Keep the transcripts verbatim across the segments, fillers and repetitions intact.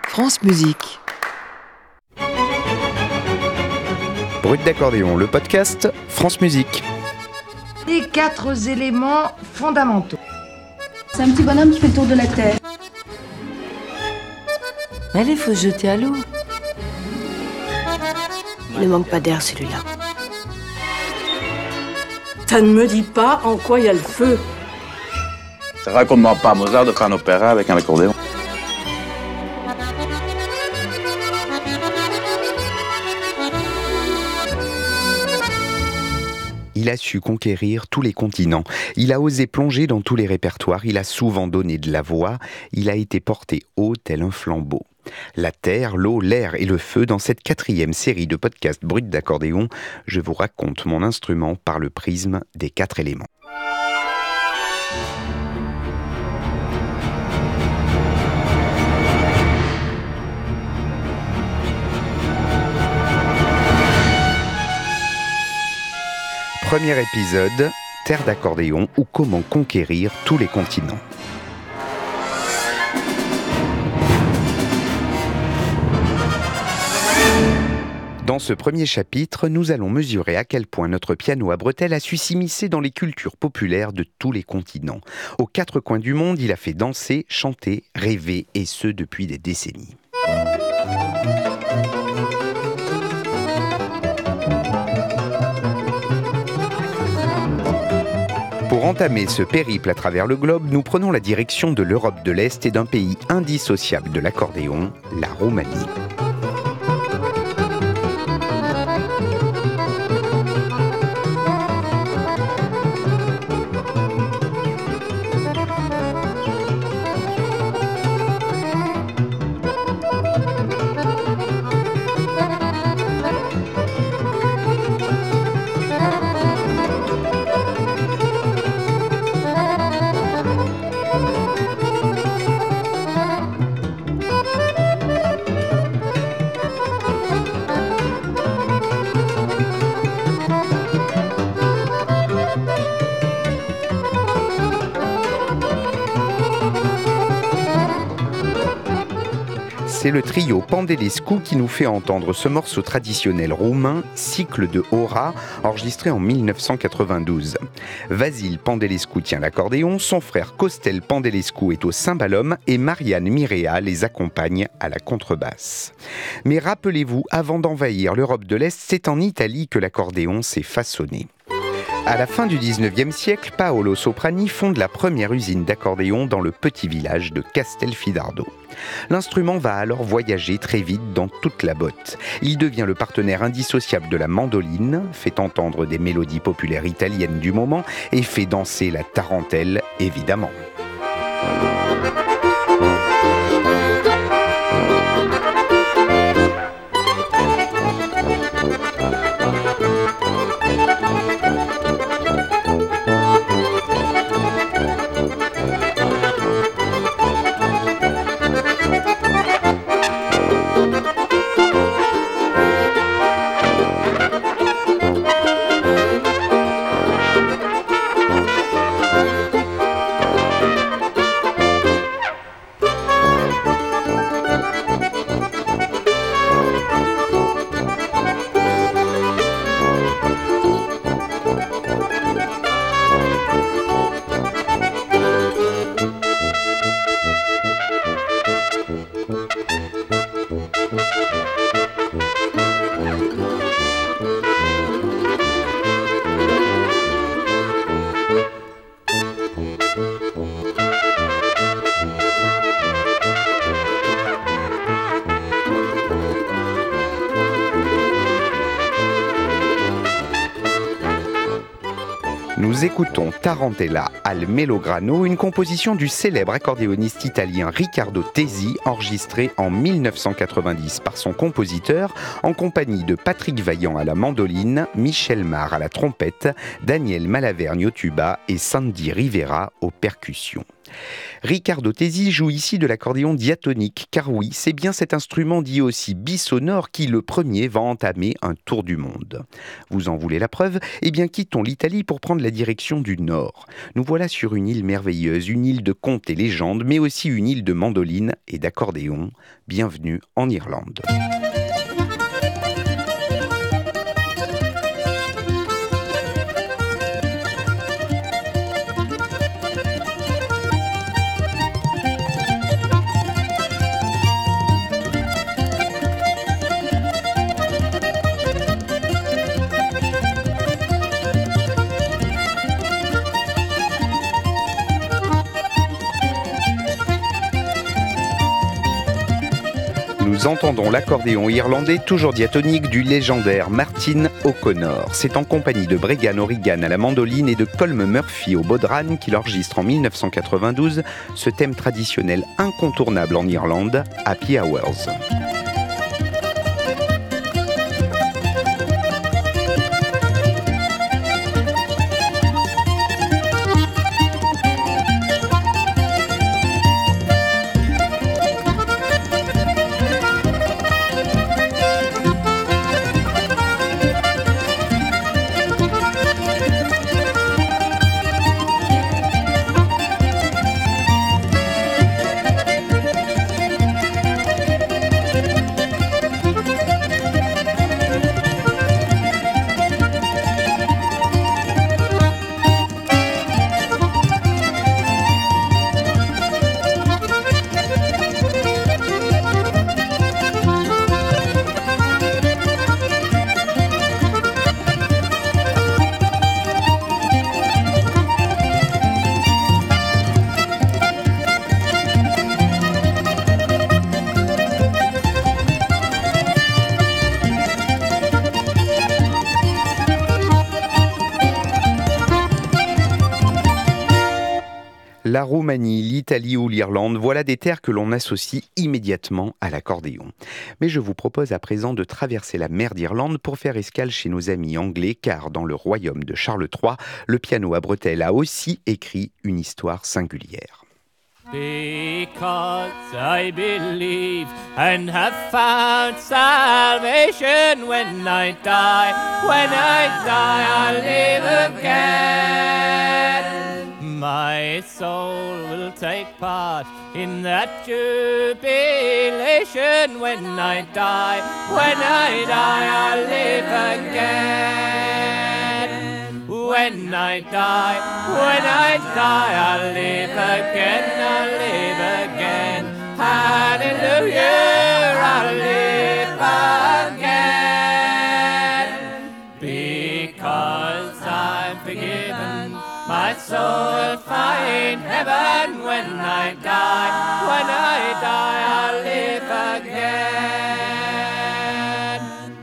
France Musique. Brut d'accordéon, le podcast France Musique. Les quatre éléments fondamentaux. C'est un petit bonhomme qui fait le tour de la Terre. Allez, faut se jeter à l'eau. Il ne manque pas d'air, celui-là. Ça ne me dit pas en quoi il y a le feu. C'est vrai qu'on ne demande pas à Mozart de faire un opéra avec un accordéon. Il a su conquérir tous les continents. Il a osé plonger dans tous les répertoires. Il a souvent donné de la voix. Il a été porté haut tel un flambeau. La terre, l'eau, l'air et le feu, dans cette quatrième série de podcasts Brut d'accordéon, je vous raconte mon instrument par le prisme des quatre éléments. Premier épisode, Terre d'accordéon ou comment conquérir tous les continents. Dans ce premier chapitre, nous allons mesurer à quel point notre piano à bretelles a su s'immiscer dans les cultures populaires de tous les continents. Aux quatre coins du monde, il a fait danser, chanter, rêver, et ce depuis des décennies. Pour entamer ce périple à travers le globe, nous prenons la direction de l'Europe de l'Est et d'un pays indissociable de l'accordéon, la Roumanie. C'est le trio Pandelescu qui nous fait entendre ce morceau traditionnel roumain, Cycle de Hora, enregistré en dix-neuf cent quatre-vingt-douze. Vasil Pandelescu tient l'accordéon, son frère Costel Pandelescu est au cymbalum et Marian Mirea les accompagne à la contrebasse. Mais rappelez-vous, avant d'envahir l'Europe de l'Est, c'est en Italie que l'accordéon s'est façonné. À la fin du dix-neuvième siècle, Paolo Soprani fonde la première usine d'accordéon dans le petit village de Castelfidardo. L'instrument va alors voyager très vite dans toute la botte. Il devient le partenaire indissociable de la mandoline, fait entendre des mélodies populaires italiennes du moment et fait danser la tarentelle, évidemment. Nous écoutons Tarantella al Melograno, une composition du célèbre accordéoniste italien Riccardo Tesi, enregistrée en dix-neuf cent quatre-vingt-dix par son compositeur, en compagnie de Patrick Vaillant à la mandoline, Michel Mar à la trompette, Daniel Malaverne au tuba et Sandy Rivera aux percussions. Riccardo Tesi joue ici de l'accordéon diatonique, car oui, c'est bien cet instrument dit aussi bisonore qui, le premier, va entamer un tour du monde. Vous en voulez la preuve ? Eh bien, quittons l'Italie pour prendre la direction du nord. Nous voilà sur une île merveilleuse, une île de contes et légendes, mais aussi une île de mandolines et d'accordéon. Bienvenue en Irlande. Nous entendons l'accordéon irlandais toujours diatonique du légendaire Martin O'Connor. C'est en compagnie de Bregan O'Regan à la mandoline et de Colm Murphy au bodhrán qu'il enregistre en dix-neuf cent quatre-vingt-douze ce thème traditionnel incontournable en Irlande, Happy Hours. La Roumanie, l'Italie ou l'Irlande, voilà des terres que l'on associe immédiatement à l'accordéon. Mais je vous propose à présent de traverser la mer d'Irlande pour faire escale chez nos amis anglais, car dans le royaume de Charles trois, le piano à bretelles a aussi écrit une histoire singulière. Because I believe and have found salvation when I die, when I die I'll live again. My soul will take part in that jubilation when I die, when I die I'll live again. When I die, when I die I'll live again, I'll live again. Hallelujah, I'll live again. Because I'm forgiven, my soul will find heaven when I die, when I die I'll live again.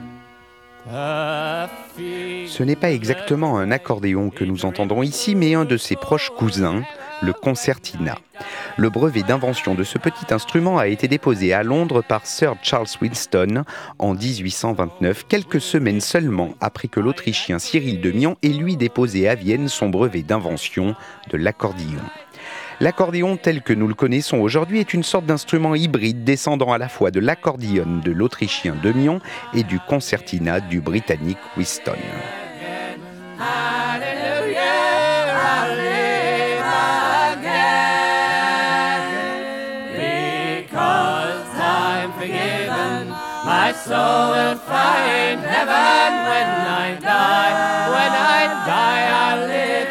The Ce n'est pas exactement un accordéon que nous entendons ici, mais un de ses proches cousins, le concertina. Le brevet d'invention de ce petit instrument a été déposé à Londres par Sir Charles Winston en dix-huit cent vingt-neuf, quelques semaines seulement après que l'Autrichien Cyril de Mion ait lui déposé à Vienne son brevet d'invention de l'accordéon. L'accordéon tel que nous le connaissons aujourd'hui est une sorte d'instrument hybride descendant à la fois de l'accordéon de l'Autrichien de Mion et du concertina du Britannique Winston. My soul will find heaven when I die, when I die I'll live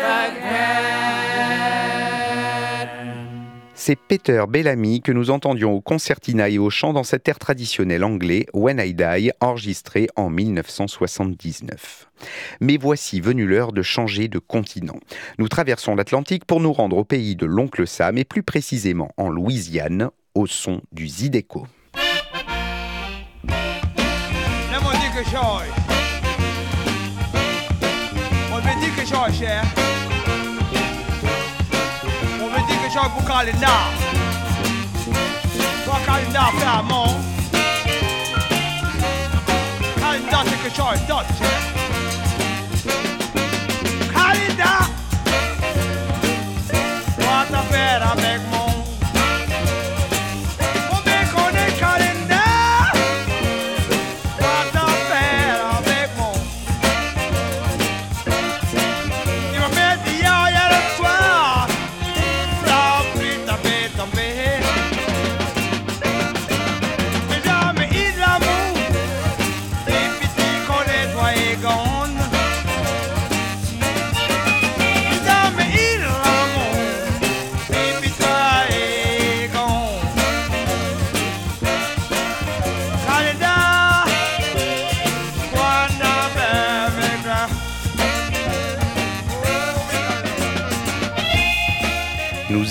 again. C'est Peter Bellamy que nous entendions au concertina et au chant dans cet air traditionnel anglais When I Die, enregistré en dix-neuf cent soixante-dix-neuf. Mais voici venue l'heure de changer de continent. Nous traversons l'Atlantique pour nous rendre au pays de l'oncle Sam et plus précisément en Louisiane, au son du Zydeco. Joy. On me dit que joy, cher. On me dit que joy pour Calina. Pour Calina, faire mon. Calina, c'est que joy, d'autres, cher. Calina. What a faire, amen.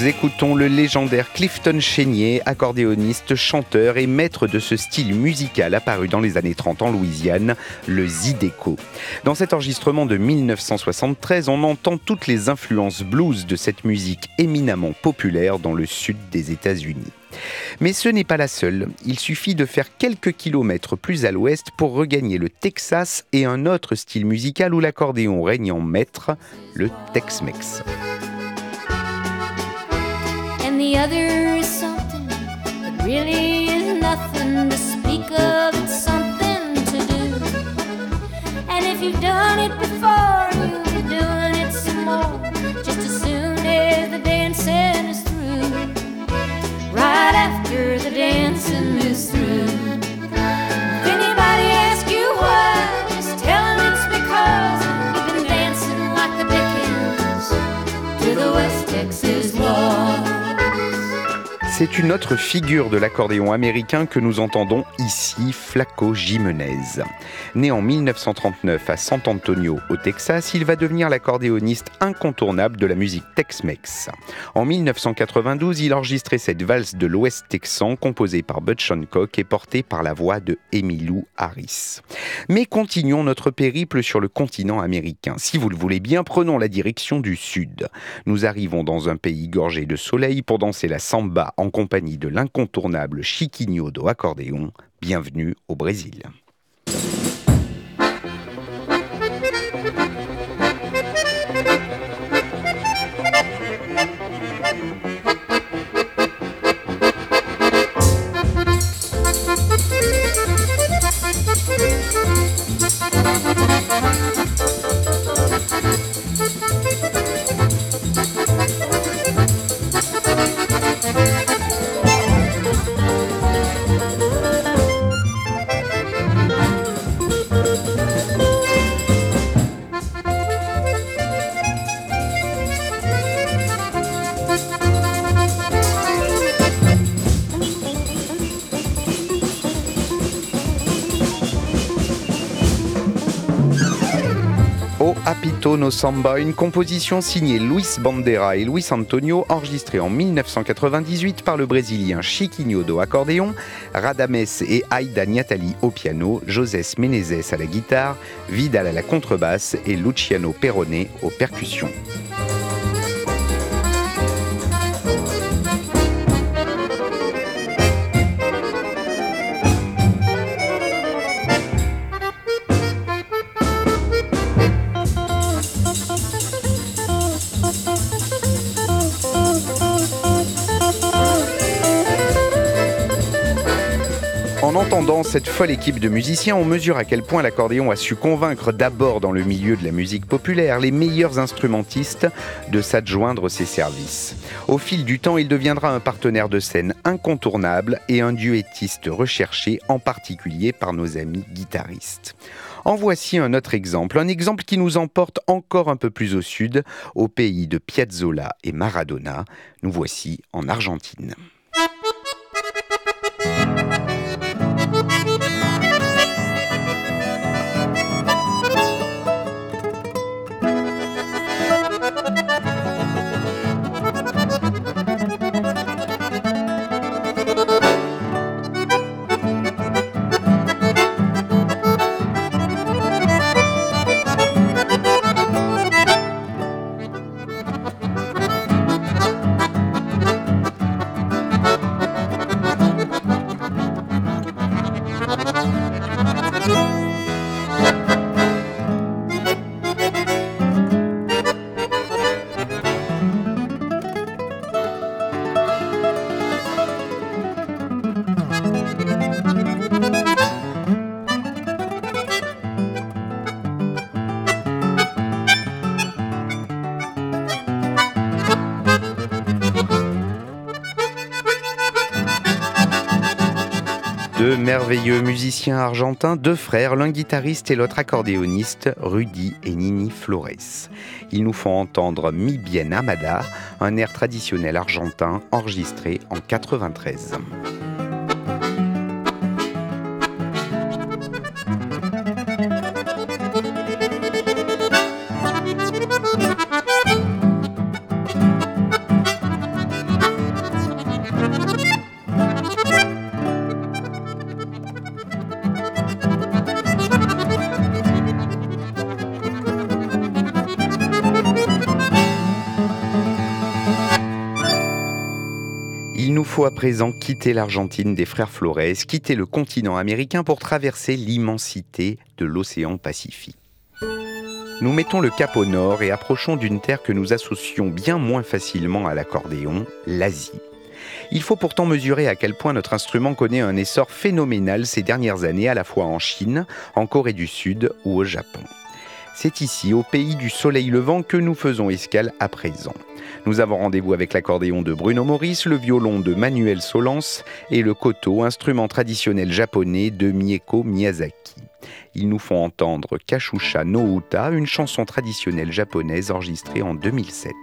nous écoutons le légendaire Clifton Chenier, accordéoniste, chanteur et maître de ce style musical apparu dans les années trente en Louisiane, le zydeco. Dans cet enregistrement de mille neuf cent soixante-treize, on entend toutes les influences blues de cette musique éminemment populaire dans le sud des États-Unis. Mais ce n'est pas la seule. Il suffit de faire quelques kilomètres plus à l'ouest pour regagner le Texas et un autre style musical où l'accordéon règne en maître, le Tex-Mex. And the other is something that really is nothing to speak of. It's something to do. And if you've done it before, you'll be doing it some more. Just as soon as the dancing is through. Right after the dancing is through. If anybody asks you why, just tell them it's because you've been dancing like the Dickens to the West Texas Waltz. C'est une autre figure de l'accordéon américain que nous entendons ici, Flaco Jimenez. Né en mille neuf cent trente-neuf à San Antonio, au Texas, il va devenir l'accordéoniste incontournable de la musique Tex-Mex. En mille neuf cent quatre-vingt-douze, il enregistrait cette valse de l'Ouest texan composée par Butch Hancock et portée par la voix de Emmylou Harris. Mais continuons notre périple sur le continent américain. Si vous le voulez bien, prenons la direction du sud. Nous arrivons dans un pays gorgé de soleil pour danser la samba en compagnie de l'incontournable Chiquinho do accordéon. Bienvenue au Brésil. Apito no Samba, une composition signée Luis Bandera et Luis Antonio, enregistrée en mille neuf cent quatre-vingt-dix-huit par le Brésilien Chiquinho do accordéon, Radames et Aida Niatali au piano, José Menezes à la guitare, Vidal à la contrebasse et Luciano Perrone aux percussions. En entendant cette folle équipe de musiciens, on mesure à quel point l'accordéon a su convaincre d'abord dans le milieu de la musique populaire les meilleurs instrumentistes de s'adjoindre ses services. Au fil du temps, il deviendra un partenaire de scène incontournable et un duettiste recherché, en particulier par nos amis guitaristes. En voici un autre exemple, un exemple qui nous emporte encore un peu plus au sud, au pays de Piazzolla et Maradona. Nous voici en Argentine. Deux merveilleux musiciens argentins, deux frères, l'un guitariste et l'autre accordéoniste, Rudy et Nini Flores. Ils nous font entendre Mi Bien Amada, un air traditionnel argentin enregistré en quatre-vingt-treize. faut à présent quitter l'Argentine des frères Flores, quitter le continent américain pour traverser l'immensité de l'océan Pacifique. Nous mettons le cap au nord et approchons d'une terre que nous associons bien moins facilement à l'accordéon, l'Asie. Il faut pourtant mesurer à quel point notre instrument connaît un essor phénoménal ces dernières années, à la fois en Chine, en Corée du Sud ou au Japon. C'est ici, au pays du soleil levant, que nous faisons escale à présent. Nous avons rendez-vous avec l'accordéon de Bruno Maurice, le violon de Manuel Solans et le koto, instrument traditionnel japonais de Mieko Miyazaki. Ils nous font entendre Kashusha no Uta, une chanson traditionnelle japonaise enregistrée en deux mille sept.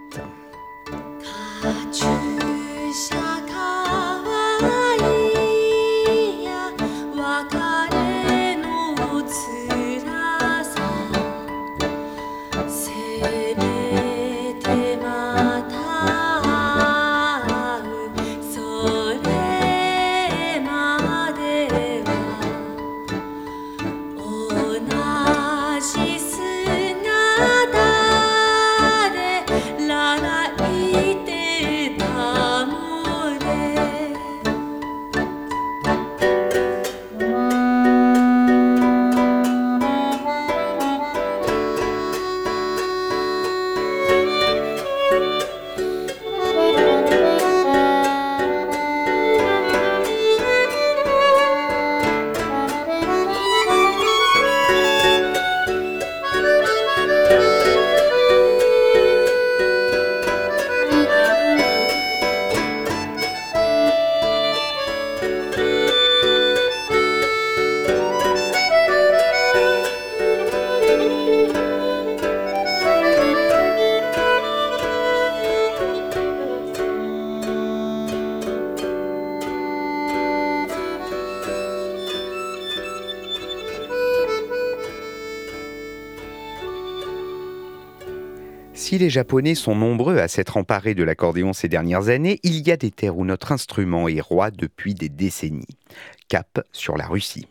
Si les Japonais sont nombreux à s'être emparés de l'accordéon ces dernières années, il y a des terres où notre instrument est roi depuis des décennies. Cap sur la Russie.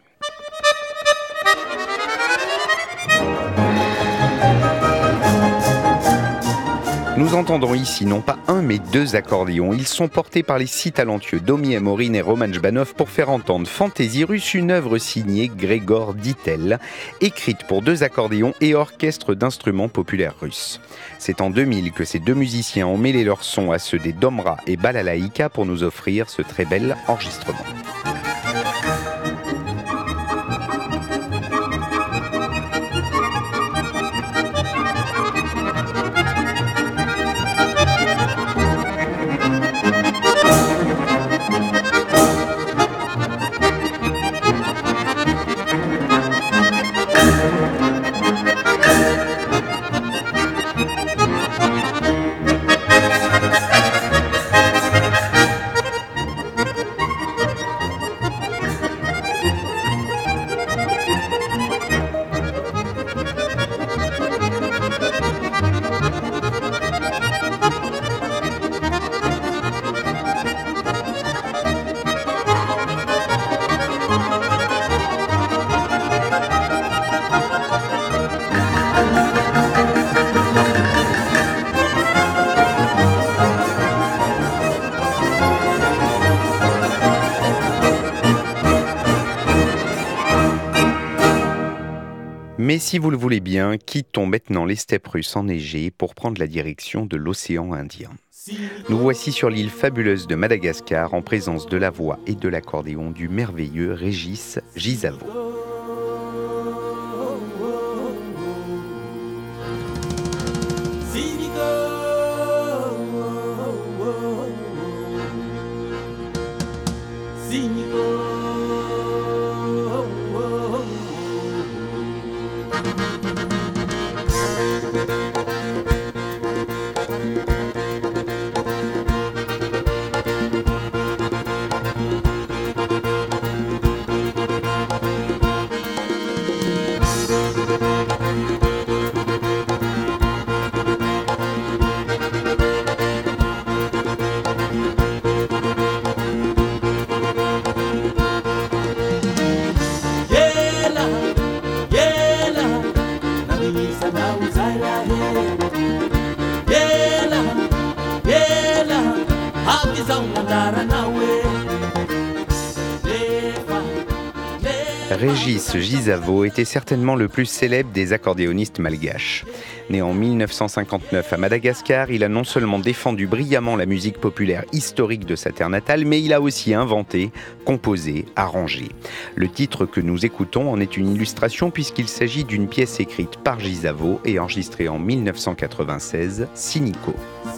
Nous entendons ici non pas un mais deux accordéons. Ils sont portés par les si talentueux Domi Amorin et Roman Jbanov pour faire entendre Fantaisie russe, une œuvre signée Grégor Dittel, écrite pour deux accordéons et orchestre d'instruments populaires russes. C'est en deux mille que ces deux musiciens ont mêlé leurs sons à ceux des Domra et Balalaïka pour nous offrir ce très bel enregistrement. Mais si vous le voulez bien, quittons maintenant les steppes russes enneigées pour prendre la direction de l'océan Indien. Nous voici sur l'île fabuleuse de Madagascar en présence de la voix et de l'accordéon du merveilleux Régis Gisavo. Régis Gisavo était certainement le plus célèbre des accordéonistes malgaches. Né en mille neuf cent cinquante-neuf à Madagascar, il a non seulement défendu brillamment la musique populaire historique de sa terre natale, mais il a aussi inventé, composé, arrangé. Le titre que nous écoutons en est une illustration puisqu'il s'agit d'une pièce écrite par Gisavo et enregistrée en mille neuf cent quatre-vingt-seize, Siniko.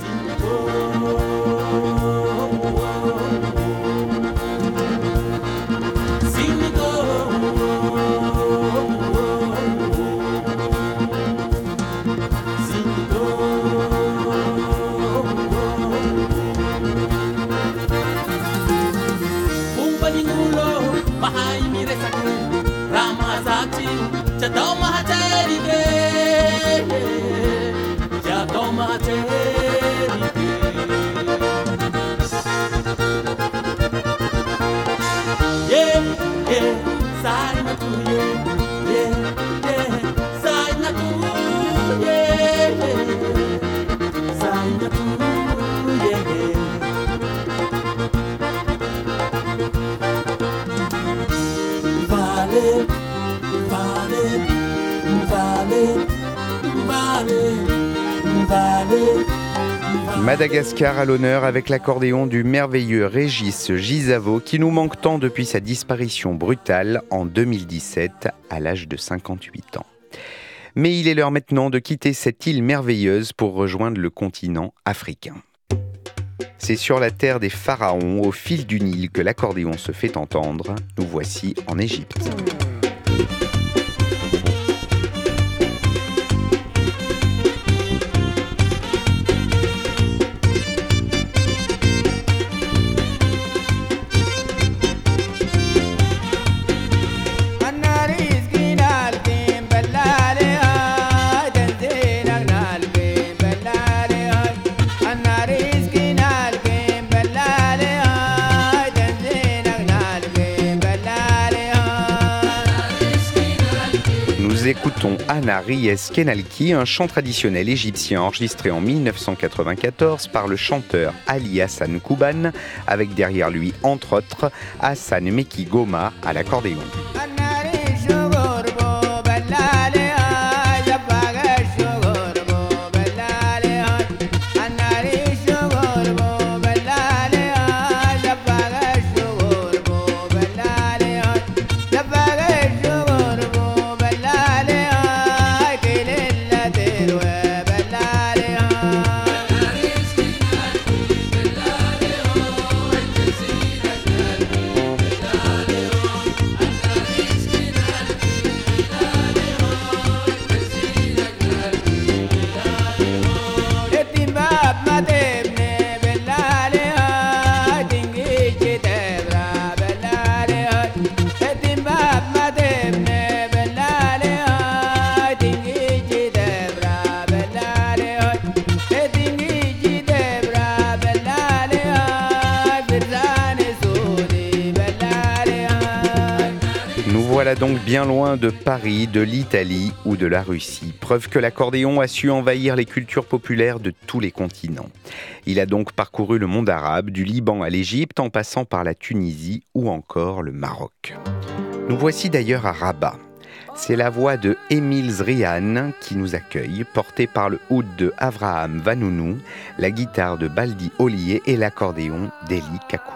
Madagascar à l'honneur avec l'accordéon du merveilleux Régis Gisavo qui nous manque tant depuis sa disparition brutale en deux mille dix-sept à l'âge de cinquante-huit ans. Mais il est l'heure maintenant de quitter cette île merveilleuse pour rejoindre le continent africain. C'est sur la terre des pharaons, au fil du Nil, que l'accordéon se fait entendre. Nous voici en Égypte. Nous écoutons Anna Ries Kenalki, un chant traditionnel égyptien enregistré en mille neuf cent quatre-vingt-quatorze par le chanteur Ali Hassan Kouban, avec derrière lui, entre autres, Hassan Meki Goma à l'accordéon. Voilà donc bien loin de Paris, de l'Italie ou de la Russie. Preuve que l'accordéon a su envahir les cultures populaires de tous les continents. Il a donc parcouru le monde arabe, du Liban à l'Égypte, en passant par la Tunisie ou encore le Maroc. Nous voici d'ailleurs à Rabat. C'est la voix de Émile Zrian qui nous accueille, portée par le oud de Avraham Vanounou, la guitare de Baldi Ollier et l'accordéon d'Eli Kakoun.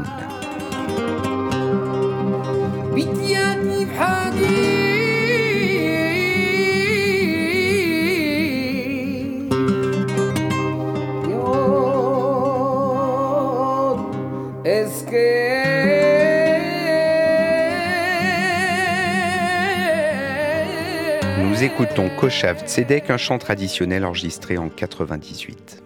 Nous écoutons Koshav Tzedek, un chant traditionnel enregistré en quatre-vingt-dix-huit.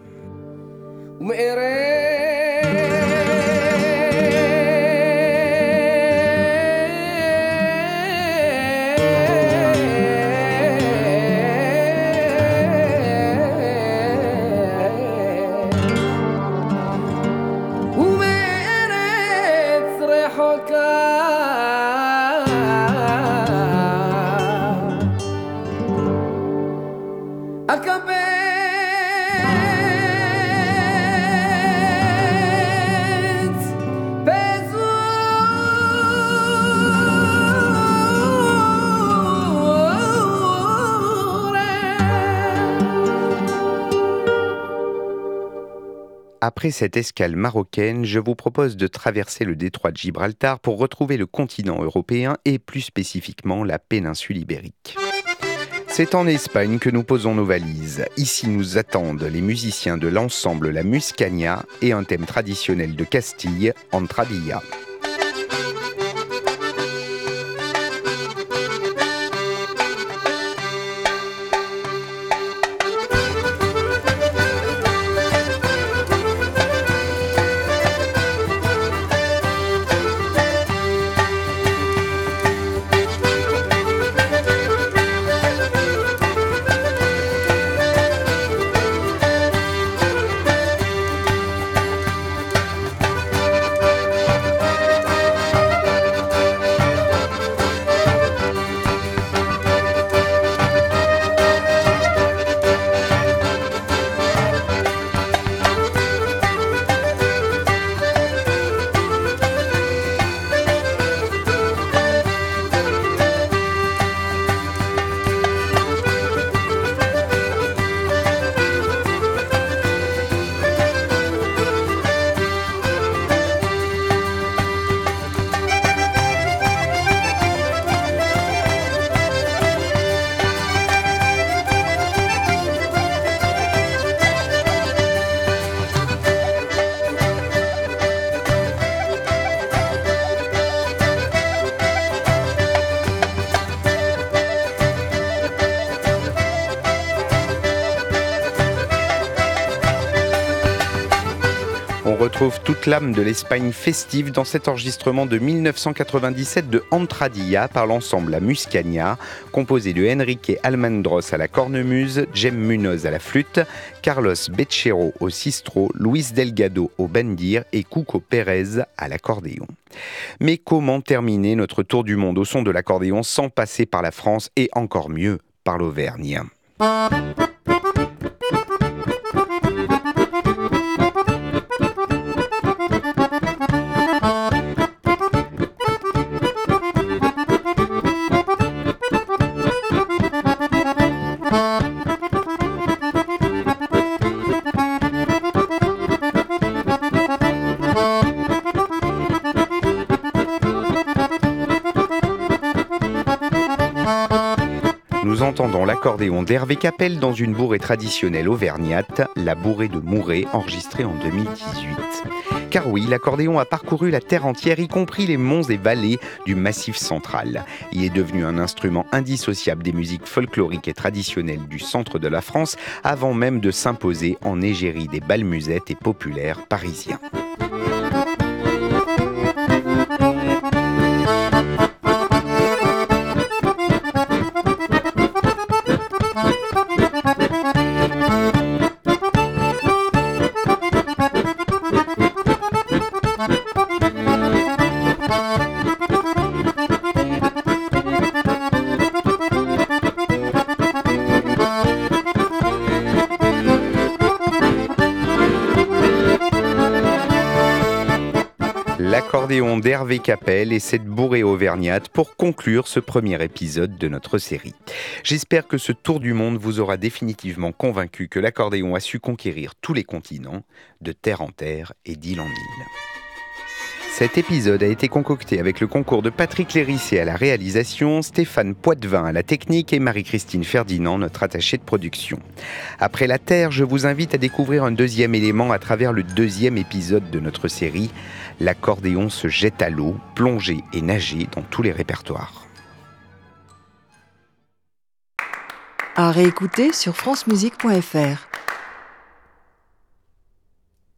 Après cette escale marocaine, je vous propose de traverser le détroit de Gibraltar pour retrouver le continent européen et plus spécifiquement la péninsule ibérique. C'est en Espagne que nous posons nos valises. Ici nous attendent les musiciens de l'ensemble La Muscania et un thème traditionnel de Castille, Entradilla. On retrouve toute l'âme de l'Espagne festive dans cet enregistrement de mille neuf cent quatre-vingt-dix-sept de Entradilla par l'ensemble La Muscania, composé de Enrique Almendros à la cornemuse, Jem Munoz à la flûte, Carlos Bechero au sistro, Luis Delgado au bandir et Cuco Pérez à l'accordéon. Mais comment terminer notre tour du monde au son de l'accordéon sans passer par la France et encore mieux par l'Auvergne ? Nous entendons l'accordéon d'Hervé Capel dans une bourrée traditionnelle auvergnate, la bourrée de Mouret, enregistrée en deux mille dix-huit. Car oui, l'accordéon a parcouru la terre entière, y compris les monts et vallées du Massif central. Il est devenu un instrument indissociable des musiques folkloriques et traditionnelles du centre de la France, avant même de s'imposer en égérie des bals musettes et populaires parisiens. L'accordéon d'Hervé Capel et cette bourrée auvergnate pour conclure ce premier épisode de notre série. J'espère que ce tour du monde vous aura définitivement convaincu que l'accordéon a su conquérir tous les continents, de terre en terre et d'île en île. Cet épisode a été concocté avec le concours de Patrick Lérissé à la réalisation, Stéphane Poitvin à la technique et Marie-Christine Ferdinand, notre attachée de production. Après la Terre, je vous invite à découvrir un deuxième élément à travers le deuxième épisode de notre série. L'accordéon se jette à l'eau, plonger et nager dans tous les répertoires. À réécouter sur francemusique point f r.